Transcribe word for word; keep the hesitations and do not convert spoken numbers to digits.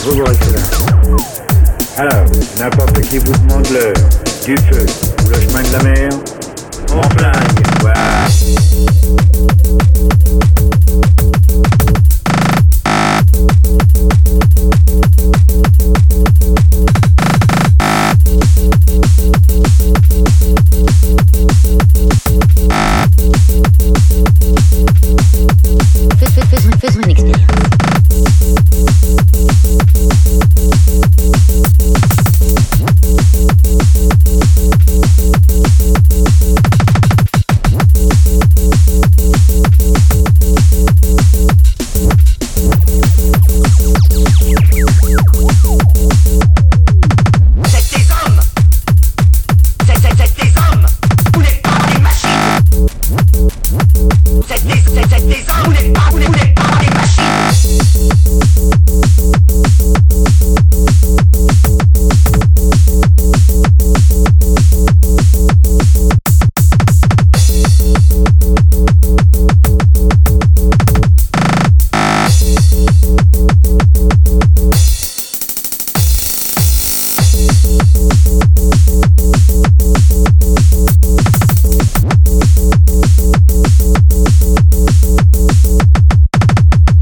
Bonjour vos excellences. Alors, n'importe qui vous demande l'heure, du feu ou le chemin de la mer, on flingue, voilà.